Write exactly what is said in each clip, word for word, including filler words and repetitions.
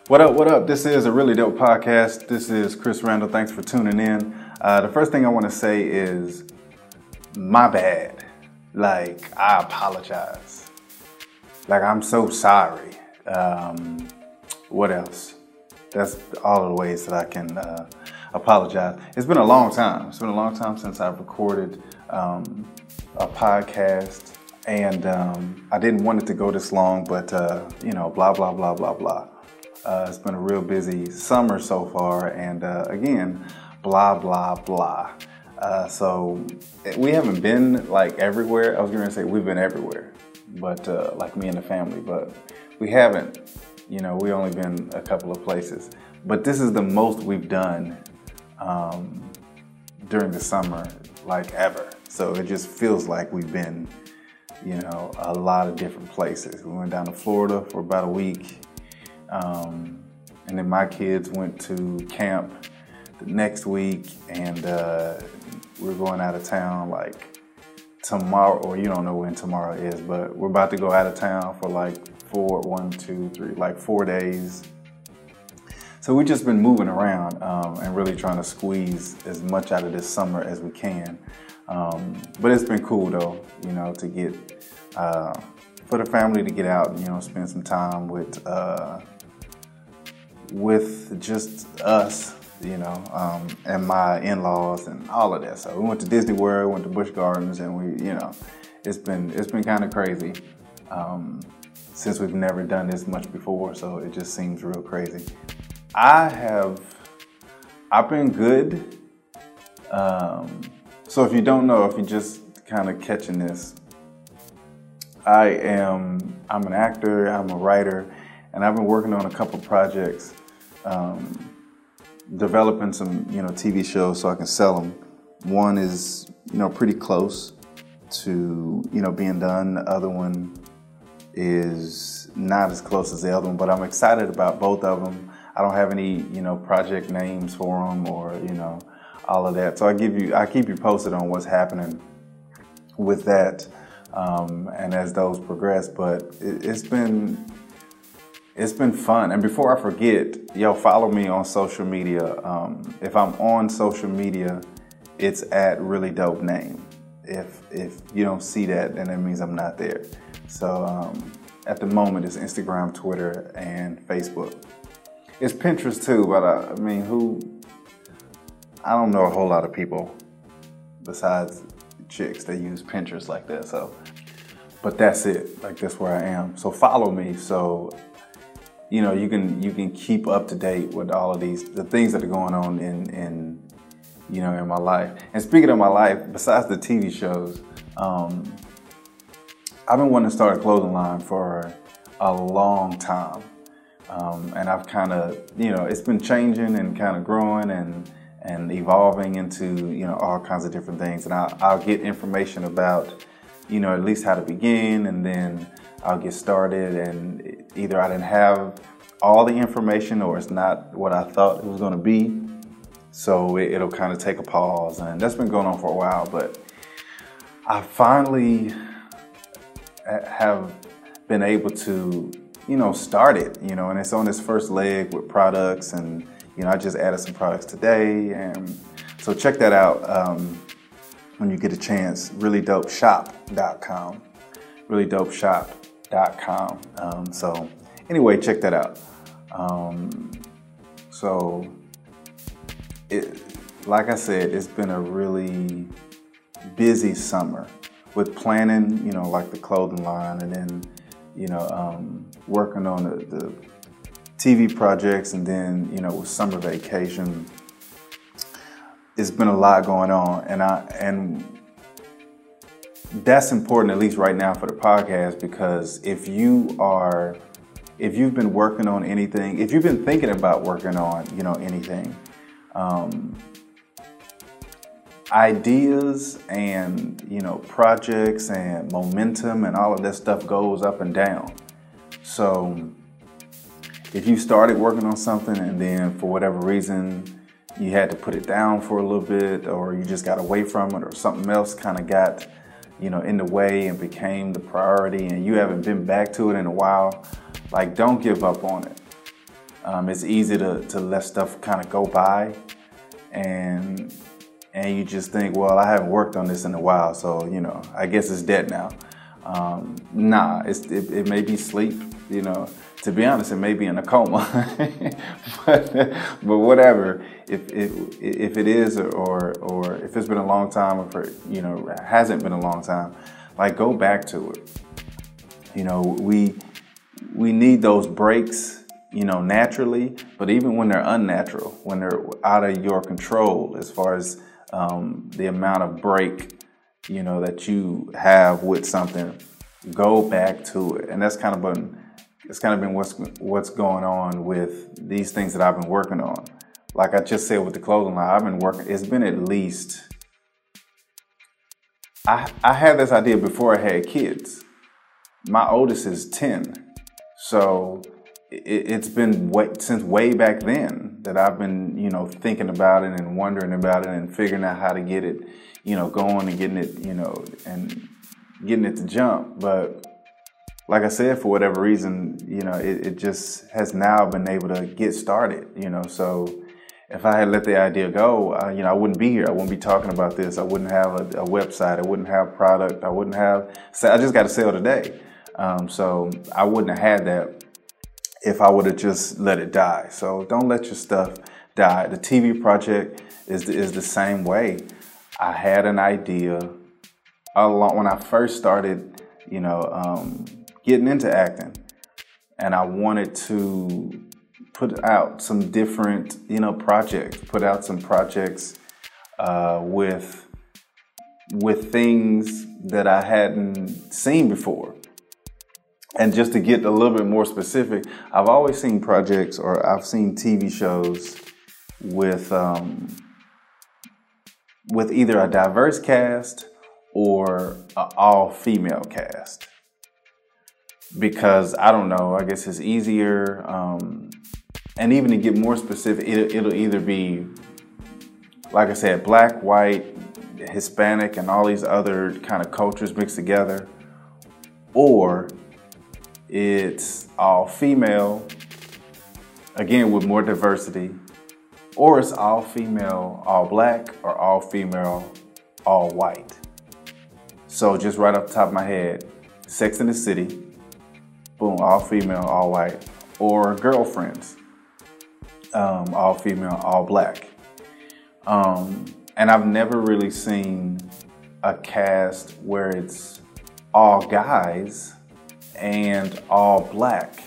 What up, what up? This is a Really Dope Podcast. This is Chris Randall. Thanks for tuning in. Uh, the first thing I want to say is my bad. Like, I apologize. Like, I'm so sorry. Um, what else? That's all of the ways that I can uh, apologize. It's been a long time. It's been a long time since I've recorded um, a podcast. And um, I didn't want it to go this long, but, uh, you know, blah, blah, blah, blah, blah. Uh, it's been a real busy summer so far, and uh, again, blah, blah, blah. Uh, so we haven't been like everywhere. I was going to say we've been everywhere, but uh, like me and the family, but we haven't, you know, we only been a couple of places. But this is the most we've done um, during the summer, like ever. So it just feels like we've been, you know, a lot of different places. We went down to Florida for about a week. Um, and then my kids went to camp the next week, and uh, we're going out of town like tomorrow, or you don't know when tomorrow is, but we're about to go out of town for like four, one, two, three, like four days. So we've just been moving around um, and really trying to squeeze as much out of this summer as we can. Um, but it's been cool though, you know, to get, uh, for the family to get out and, you know, spend some time with, uh, with just us, you know, um, and my in-laws and all of that. So we went to Disney World, went to Busch Gardens, and we, you know, it's been it's been kind of crazy um, since we've never done this much before. So it just seems real crazy. I have, I've been good. Um, so if you don't know, if you're just kind of catching this, I am, I'm an actor, I'm a writer, and I've been working on a couple projects, um, developing some, you know, T V shows so I can sell them. One is, you know, pretty close to, you know, being done. The other one is not as close as the other one, but I'm excited about both of them. I don't have any, you know, project names for them or, you know, all of that. So I give you, I keep you posted on what's happening with that, um, and as those progress. But it, it's been. It's been fun. And before I forget, yo, follow me on social media. Um, if I'm on social media, it's at Really Dope Name. If if you don't see that, then that means I'm not there. So um, at the moment, it's Instagram, Twitter, and Facebook. It's Pinterest too, but I, I mean, who? I don't know a whole lot of people besides chicks that use Pinterest like that. So, but that's it. Like that's where I am. So follow me. So. You know, you can you can keep up to date with all of these, the things that are going on in, in you know, in my life. And speaking of my life, besides the T V shows, um, I've been wanting to start a clothing line for a long time. Um, and I've kind of, you know, it's been changing and kind of growing and, and evolving into, you know, all kinds of different things. And I'll, I'll get information about, you know, at least how to begin, and then I'll get started, and either I didn't have all the information or it's not what I thought it was going to be. So it, it'll kind of take a pause, and that's been going on for a while, but I finally have been able to, you know, start it, you know, and it's on its first leg with products, and, you know, I just added some products today, and so check that out um, when you get a chance, really dope shop dot com, really dope shop dot com. Um, so anyway, check that out. Um, so it, like I said, it's been a really busy summer with planning, you know, like the clothing line, and then, you know, um, working on the, the T V projects, and then, you know, with summer vacation, it's been a lot going on, and I, and that's important, at least right now, for the podcast, because if you are, if you've been working on anything, if you've been thinking about working on, you know, anything, um, ideas and, you know, projects and momentum and all of that stuff goes up and down. So if you started working on something and then for whatever reason you had to put it down for a little bit, or you just got away from it, or something else kind of got, you know, in the way and became the priority, and you haven't been back to it in a while, like, don't give up on it. Um, it's easy to, to let stuff kind of go by, and and you just think, well, I haven't worked on this in a while, so you know, I guess it's dead now. Um, nah, it's, it, it may be sleep, you know. To be honest, it may be in a coma, but, but whatever. If, if if it is, or or if it's been a long time, or if it, you know, hasn't been a long time, like go back to it. You know, we we need those breaks, you know, naturally, but even when they're unnatural, when they're out of your control, as far as um, the amount of break, you know, that you have with something, go back to it, and that's kind of been. It's kind of been what's what's going on with these things that I've been working on. Like I just said with the clothing line, I've been working, it's been at least, I, I had this idea before I had kids. My oldest is ten. So it, it's been way, since way back then that I've been, you know, thinking about it and wondering about it and figuring out how to get it, you know, going and getting it, you know, and getting it to jump. But like I said, for whatever reason, you know, it, it just has now been able to get started, you know. So if I had let the idea go, uh, you know, I wouldn't be here. I wouldn't be talking about this. I wouldn't have a, a website. I wouldn't have product. I wouldn't have, I just got to sell today. Um, so I wouldn't have had that if I would have just let it die. So don't let your stuff die. The T V project is the, is the same way. I had an idea all along when I first started, you know, um, getting into acting, and I wanted to put out some different, you know, projects, put out some projects uh, with with things that I hadn't seen before. And just to get a little bit more specific, I've always seen projects, or I've seen T V shows with um, with either a diverse cast or an all-female cast. Because I don't know, I guess it's easier, um, and even to get more specific, it, it'll either be, like I said, black, white, Hispanic, and all these other kind of cultures mixed together, or it's all female, again with more diversity, or it's all female, all black, or all female, all white. So just right off the top of my head, Sex and the City, boom, all female, all white, or Girlfriends, um, all female, all black. Um, and I've never really seen a cast where it's all guys and all black.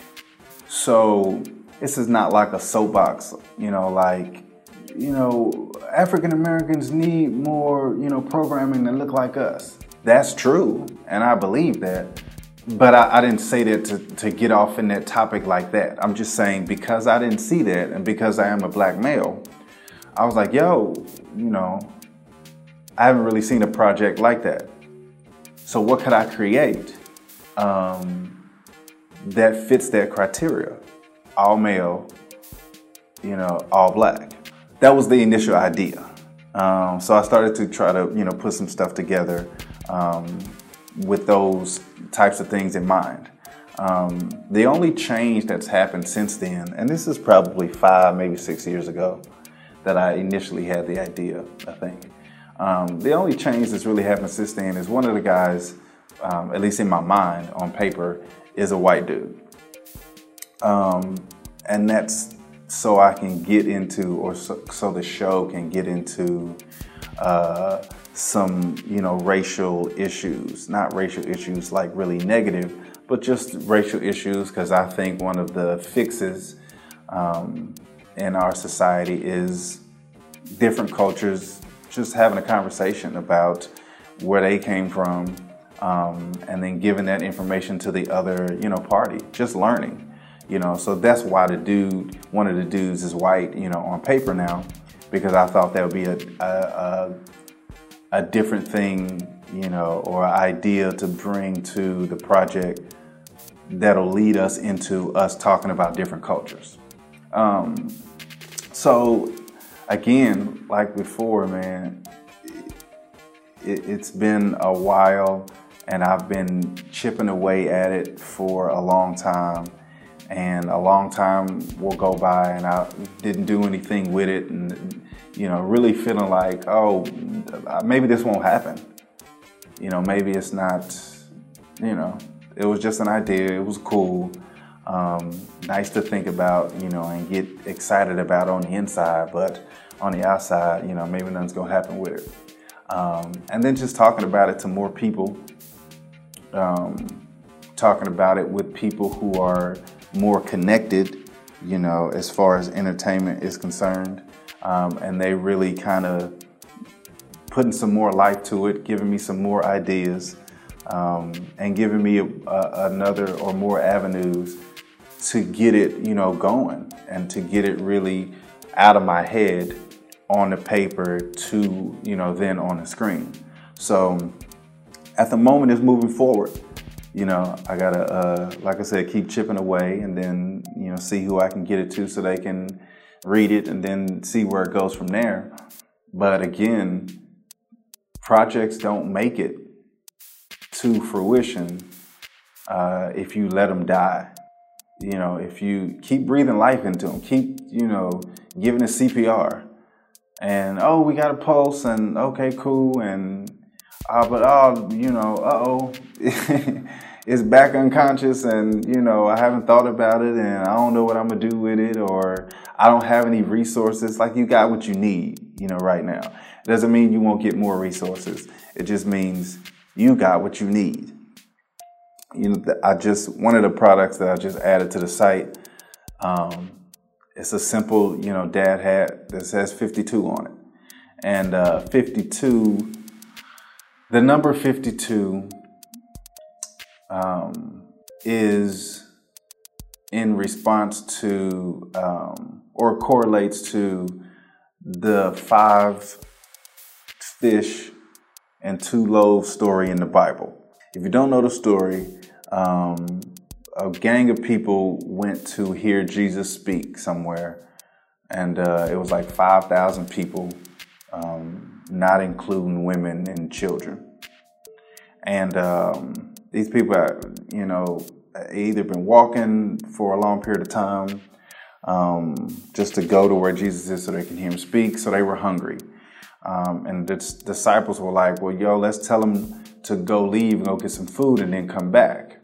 So this is not like a soapbox, you know, like, you know, African Americans need more, you know, programming that look like us. That's true, and I believe that. But I, I didn't say that to, to get off in that topic like that. I'm just saying, because I didn't see that, and because I am a black male, I was like, yo, you know, I haven't really seen a project like that. So what could I create um, that fits that criteria? All male, you know, all black. That was the initial idea. Um, so I started to try to, you know, put some stuff together um, with those types of things in mind. Um, the only change that's happened since then, and this is probably five, maybe six years ago that I initially had the idea, I think. Um, the only change that's really happened since then is one of the guys, um, at least in my mind, on paper, is a white dude. Um, and that's so I can get into, or so, so the show can get into uh, some, you know, racial issues. Not racial issues like really negative, but just racial issues, because I think one of the fixes um, in our society is different cultures just having a conversation about where they came from, um, and then giving that information to the other, you know, party, just learning. You know, so that's why the dude, one of the dudes is white, you know, on paper now, because I thought that would be a, a, a, a different thing, you know, or an idea to bring to the project that'll lead us into us talking about different cultures. Um, so again, like before, man, it, it's been a while and I've been chipping away at it for a long time. and a long time will go by and I didn't do anything with it, and you know, really feeling like, oh, maybe this won't happen. You know, maybe it's not, you know, it was just an idea. It was cool, um, nice to think about, you know, and get excited about on the inside, but on the outside, you know, maybe nothing's gonna happen with it. Um, and then just talking about it to more people, um, talking about it with people who are more connected, you know, as far as entertainment is concerned. Um, and they really kind of putting some more life to it, giving me some more ideas, um, and giving me a, a, another or more avenues to get it, you know, going and to get it really out of my head on the paper to, you know, then on the screen. So at the moment, it's moving forward. You know, I gotta, uh, like I said, keep chipping away and then, you know, see who I can get it to so they can read it and then see where it goes from there. But again, projects don't make it to fruition uh, if you let them die. You know, if you keep breathing life into them, keep, you know, giving it C P R. And, oh, we got a pulse, and okay, cool, and, uh, but, oh, you know, uh-oh, it's back unconscious, and, you know, I haven't thought about it, and I don't know what I'm going to do with it, or I don't have any resources. Like, you got what you need, you know, right now. It doesn't mean you won't get more resources. It just means you got what you need. You know, I just, one of the products that I just added to the site, um, it's a simple, you know, dad hat that says fifty-two on it. And uh, fifty-two, the number fifty-two um, is in response to, um, or correlates to the five fish and two loaves story in the Bible. If you don't know the story, um, a gang of people went to hear Jesus speak somewhere, and uh, it was like five thousand people, um, not including women and children. And um, these people, you know, either been walking for a long period of time um, just to go to where Jesus is so they can hear him speak, so they were hungry. Um, and the disciples were like, well, yo, let's tell them to go leave and go get some food and then come back.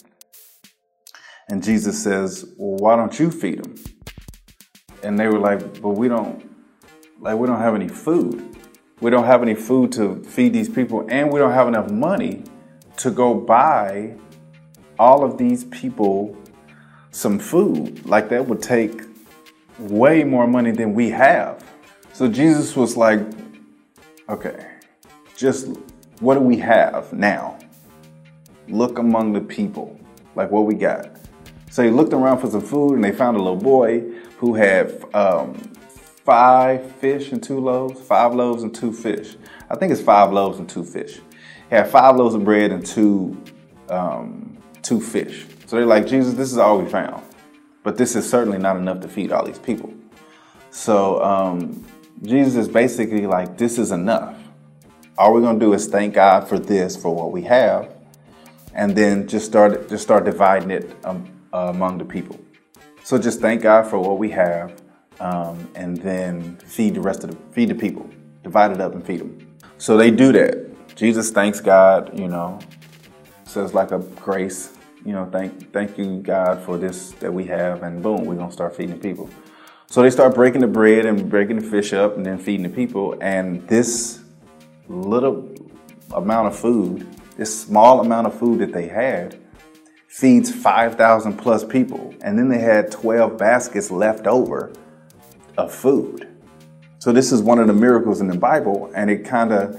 And Jesus says, well, why don't you feed them? And they were like, but we don't, like, we don't have any food. We don't have any food to feed these people, and we don't have enough money to go buy all of these people some food. Like, that would take way more money than we have. So Jesus was like, okay, just what do we have now? Look among the people, like what we got. So he looked around for some food, and they found a little boy who had um, five fish and two loaves, five loaves and two fish. I think it's five loaves and two fish. He had five loaves of bread and two, um, two fish. So they're like, Jesus, this is all we found, but this is certainly not enough to feed all these people. So um, Jesus is basically like, this is enough. All we're gonna do is thank God for this, for what we have, and then just start, just start dividing it um, Uh, among the people. So just thank God for what we have, um, and then feed the rest of the feed the people, divide it up and feed them. So they do that. Jesus thanks God, you know, says like a grace, you know, thank thank you God for this that we have, and boom, we're gonna start feeding the people. So they start breaking the bread and breaking the fish up and then feeding the people, and this little amount of food, this small amount of food that they had, feeds five thousand plus people. And then they had twelve baskets left over of food. So this is one of the miracles in the Bible, and it kind of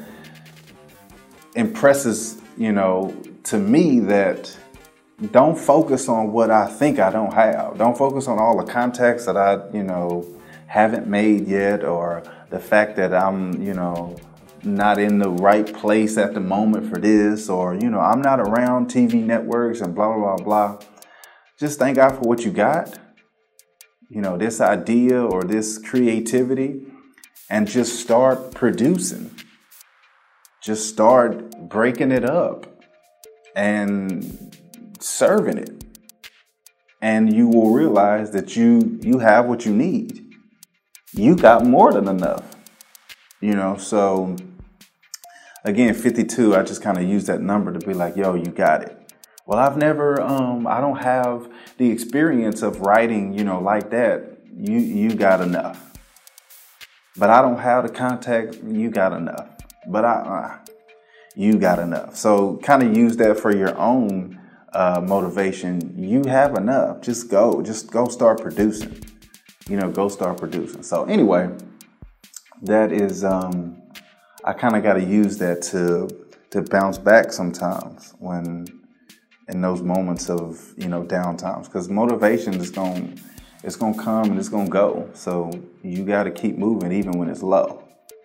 impresses, you know, to me that don't focus on what I think I don't have. Don't focus on all the contacts that I, you know, haven't made yet, or the fact that I'm, you know, not in the right place at the moment for this, or, you know, I'm not around T V networks and blah, blah, blah, blah. Just thank God for what you got, you know, this idea or this creativity, and just start producing. Just start breaking it up and serving it. and you will realize that you you have what you need. You got more than enough, you know. So again, fifty-two, I just kind of use that number to be like, yo, you got it. Well, I've never, um, I don't have the experience of writing, you know, like that. You you got enough. But I don't have the contact. You got enough. But I, uh, you got enough. So kind of use that for your own uh, motivation. You have enough. Just go. Just go start producing. You know, go start producing. So anyway, that is, um, I kind of got to use that to to bounce back sometimes when in those moments of, you know, downtimes, because motivation is going it's going to come and it's going to go. So you got to keep moving even when it's low.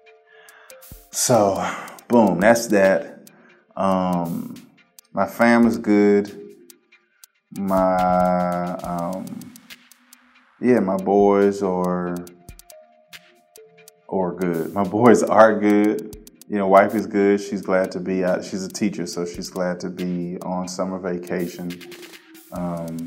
So boom, that's that. Um, my fam is good. My, um, yeah, my boys are, are good. My boys are good. You know, wife is good. She's glad to be out. She's a teacher, so she's glad to be on summer vacation. Um,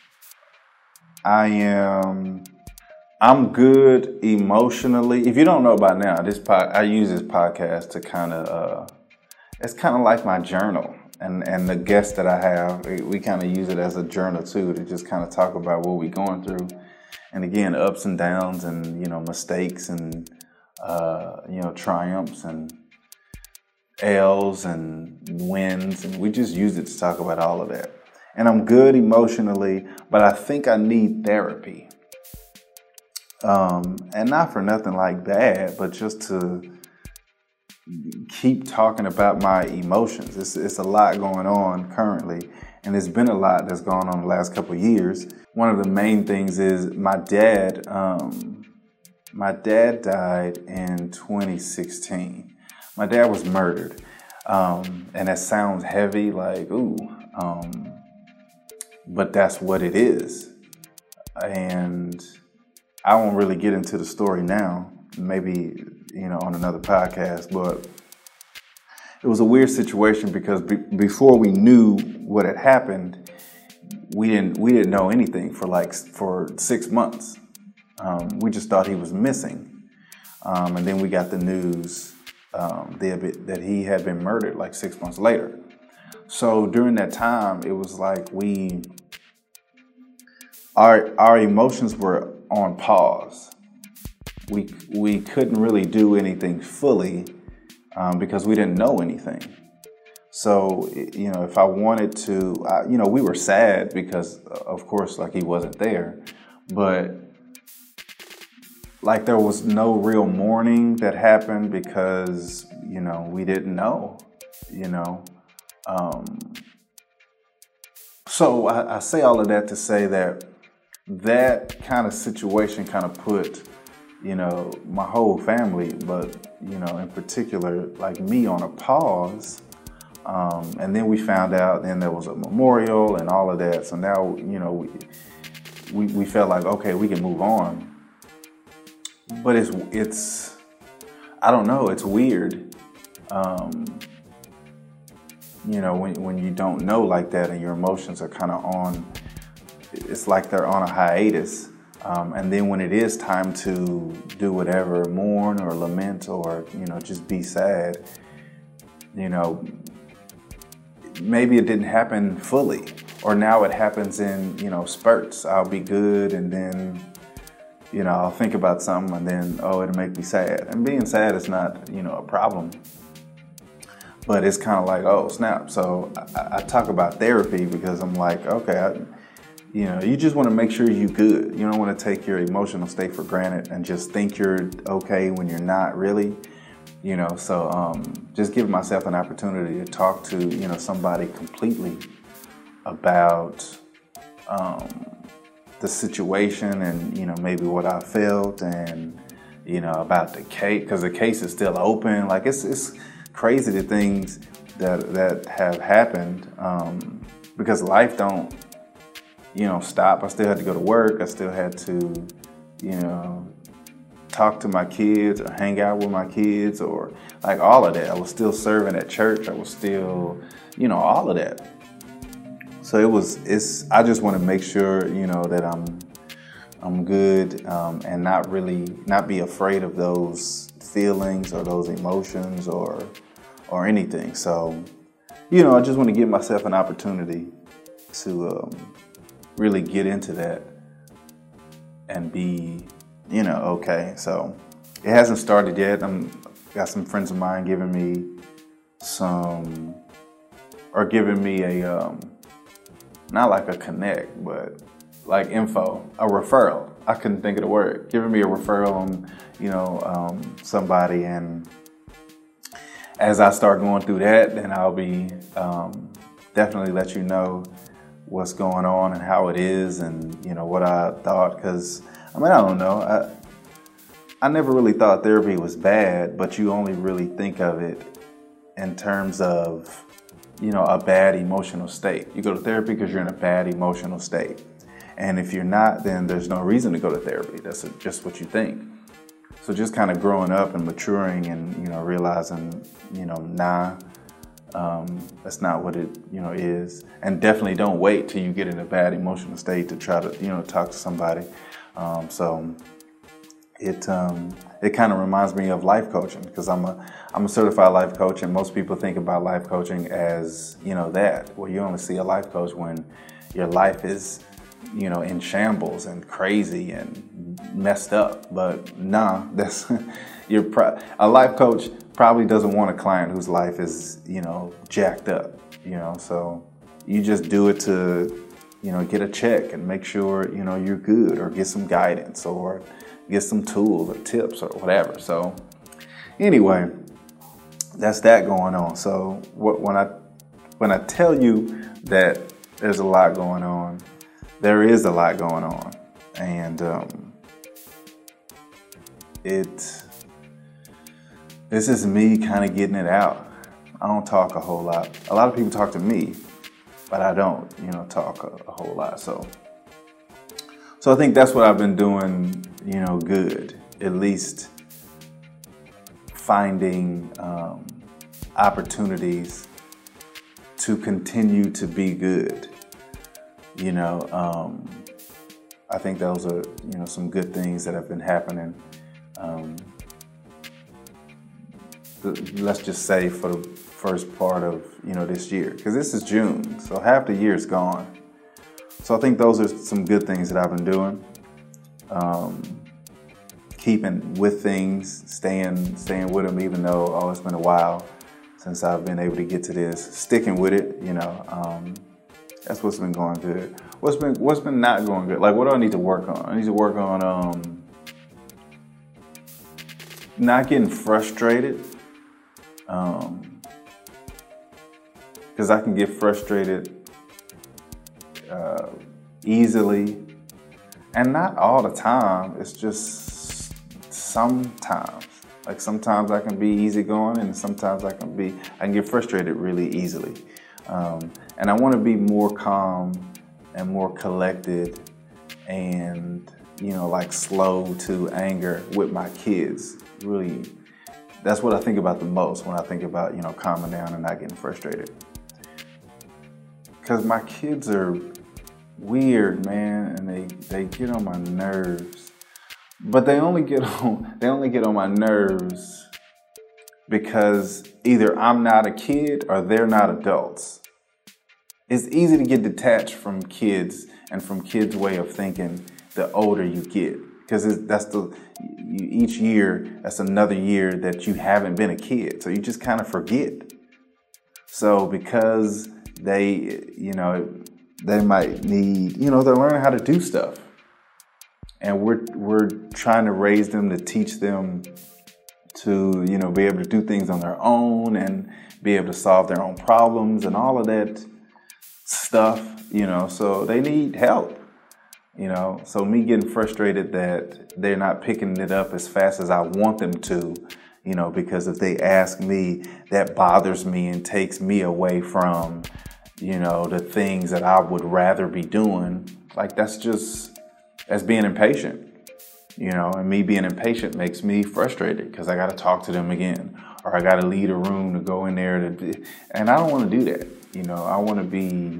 I am, I'm good emotionally. If you don't know by now, this pod, I use this podcast to kind of, uh, it's kind of like my journal. And, and the guests that I have, we kind of use it as a journal too, to just kind of talk about what we're going through. And again, ups and downs and, you know, mistakes and, uh, you know, triumphs and L's and wins, and we just use it to talk about all of that. And I'm good emotionally, but I think I need therapy. Um, and not for nothing like bad, but just to keep talking about my emotions. It's, it's a lot going on currently, and it's been a lot that's gone on the last couple of years. One of the main things is my dad, um, my dad died in twenty sixteen. My dad was murdered, um, and that sounds heavy, like, ooh, um, but that's what it is. And I won't really get into the story now, maybe, you know, on another podcast, but it was a weird situation because be- before we knew what had happened, we didn't we didn't know anything for like for six months. Um, we just thought he was missing, um, and then we got the news. Um, that he had been murdered like six months later. So during that time, it was like we, our our emotions were on pause. We we couldn't really do anything fully um, because we didn't know anything. So, you know, if I wanted to, I, you know, we were sad because, of course, like he wasn't there, but like there was no real mourning that happened because, you know, we didn't know, you know. Um, so I, I say all of that to say that that kind of situation kind of put, you know, my whole family, but, you know, in particular, like me on a pause. Um, and then we found out then there was a memorial and all of that. So now, you know, we, we, we felt like, okay, we can move on. But it's, it's, I don't know, it's weird. Um, you know, when, when you don't know like that and your emotions are kind of on, it's like they're on a hiatus. Um, and then when it is time to do whatever, mourn or lament or, you know, just be sad, you know, maybe it didn't happen fully, or now it happens in, you know, spurts. I'll be good and then, you know, I'll think about something and then, oh, it'll make me sad. And being sad is not, you know, a problem. But it's kind of like, oh, snap. So I, I talk about therapy because I'm like, okay, I, you know, you just want to make sure you're good. You don't want to take your emotional state for granted and just think you're okay when you're not really, you know. So um, just giving myself an opportunity to talk to, you know, somebody completely about um, the situation and, you know, maybe what I felt and, you know, about the case, because the case is still open. Like it's it's crazy the things that that have happened um, because life don't, you know, stop. I still had to go to work. I still had to, you know, talk to my kids or hang out with my kids or like all of that. I was still serving at church. I was still, you know, all of that. So it was, it's, I just want to make sure, you know, that I'm, I'm good, um, and not really, not be afraid of those feelings or those emotions or, or anything. So, you know, I just want to give myself an opportunity to um, really get into that and be, you know, okay. So it hasn't started yet. I'm got some friends of mine giving me some, or giving me a, um, not like a connect, but like info, a referral. I couldn't think of the word. Giving me a referral on, you know, um, somebody, and as I start going through that, then I'll be um, definitely let you know what's going on and how it is, and you know what I thought. Because I mean, I don't know. I I never really thought therapy was bad, but you only really think of it in terms of, you know, a bad emotional state. You go to therapy because you're in a bad emotional state. And if you're not, then there's no reason to go to therapy. That's just what you think. So just kind of growing up and maturing and, you know, realizing, you know, nah, um, that's not what it, you know, is. And definitely don't wait till you get in a bad emotional state to try to, you know, talk to somebody. Um, so it, um, it kind of reminds me of life coaching, because I'm a, I'm a certified life coach, and most people think about life coaching as, you know, that, well, you only see a life coach when your life is, you know, in shambles and crazy and messed up. But nah, that's, you're pro- a life coach probably doesn't want a client whose life is, you know, jacked up, you know, so you just do it to, you know, get a check and make sure, you know, you're good, or get some guidance, or get some tools or tips or whatever. So anyway, that's that going on. So what, when I when I tell you that there's a lot going on, there is a lot going on, and um, it this is me kind of getting it out. I don't talk a whole lot. A lot of people talk to me, but I don't, you know, talk a, a whole lot. So. So I think that's what I've been doing, you know, good, at least finding um, opportunities to continue to be good. You know, um, I think those are, you know, some good things that have been happening. Um, let's just say for the first part of, you know, this year, because this is June, so half the year is gone. So I think those are some good things that I've been doing. Um, keeping with things, staying staying with them, even though, oh, it's been a while since I've been able to get to this. Sticking with it, you know, um, that's what's been going good. What's been what's been not going good? Like, what do I need to work on? I need to work on um, not getting frustrated, um, because I can get frustrated Uh, easily, and not all the time. It's just sometimes. Like sometimes I can be easygoing, and sometimes I can be I can get frustrated really easily. Um, and I want to be more calm and more collected, and you know, like slow to anger with my kids. Really, that's what I think about the most when I think about, you know, calming down and not getting frustrated. Because my kids are weird, man, and they, they get on my nerves. But they only get on they only get on my nerves because either I'm not a kid or they're not adults. It's easy to get detached from kids and from kids' way of thinking the older you get, because that's the you, each year that's another year that you haven't been a kid, so you just kind of forget. So because they, you know, they might need, you know, they're learning how to do stuff. And we're we're trying to raise them, to teach them to, you know, be able to do things on their own and be able to solve their own problems and all of that stuff, you know, so they need help, you know. So me getting frustrated that they're not picking it up as fast as I want them to, you know, because if they ask me, that bothers me and takes me away from, you know, the things that I would rather be doing. Like, that's just, that's being impatient, you know, and me being impatient makes me frustrated because I got to talk to them again, or I got to leave a room to go in there to, and I don't want to do that. You know, I want to be,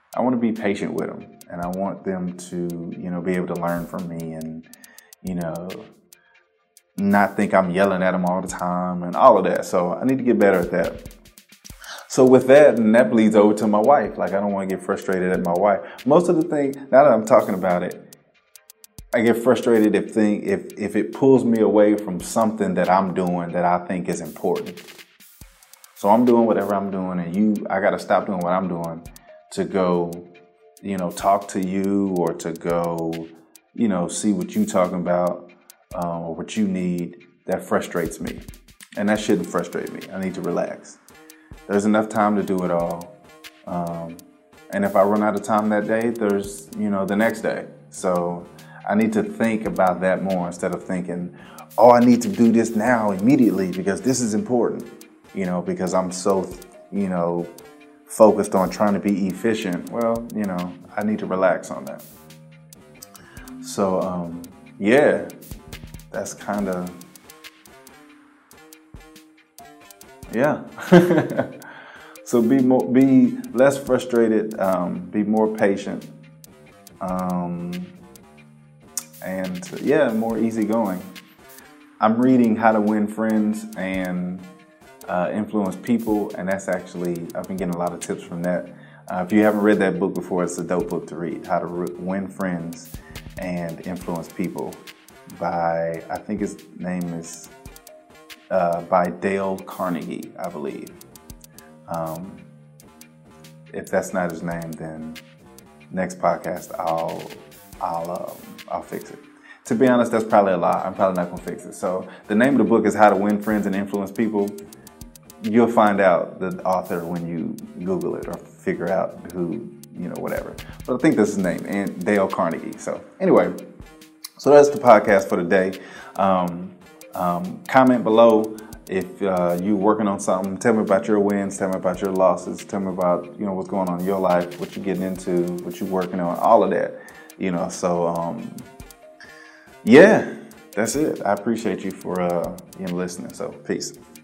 I want to be patient with them, and I want them to, you know, be able to learn from me, and, you know, not think I'm yelling at them all the time and all of that. So I need to get better at that. So with that, and that bleeds over to my wife. Like, I don't want to get frustrated at my wife. Most of the thing, now that I'm talking about it, I get frustrated if thing if if it pulls me away from something that I'm doing that I think is important. So I'm doing whatever I'm doing, and you, I got to stop doing what I'm doing to go, you know, talk to you, or to go, you know, see what you talking about, um, or what you need. That frustrates me, and that shouldn't frustrate me. I need to relax. There's enough time to do it all. Um, and if I run out of time that day, there's, you know, the next day. So I need to think about that more instead of thinking, oh, I need to do this now immediately because this is important, you know, because I'm so, you know, focused on trying to be efficient. Well, you know, I need to relax on that. So, um, yeah, that's kind of, yeah. So be more, be less frustrated, um, be more patient, um, and yeah, more easygoing. I'm reading How to Win Friends and uh, Influence People, and that's actually, I've been getting a lot of tips from that. Uh, if you haven't read that book before, it's a dope book to read. How to Win Friends and Influence People by, I think his name is uh, by Dale Carnegie, I believe. Um, if that's not his name, then next podcast I'll I'll um, I'll fix it. To be honest, that's probably a lie. I'm probably not gonna fix it. So the name of the book is How to Win Friends and Influence People. You'll find out the author when you Google it or figure out who, you know, whatever. But I think that's his name, and Dale Carnegie. So anyway, so that's the podcast for today. Um, um, comment below. If uh, you're working on something, tell me about your wins, tell me about your losses, tell me about, you know, what's going on in your life, what you're getting into, what you're working on, all of that, you know. So, um, yeah, that's it. I appreciate you for uh, you know, listening. So, peace.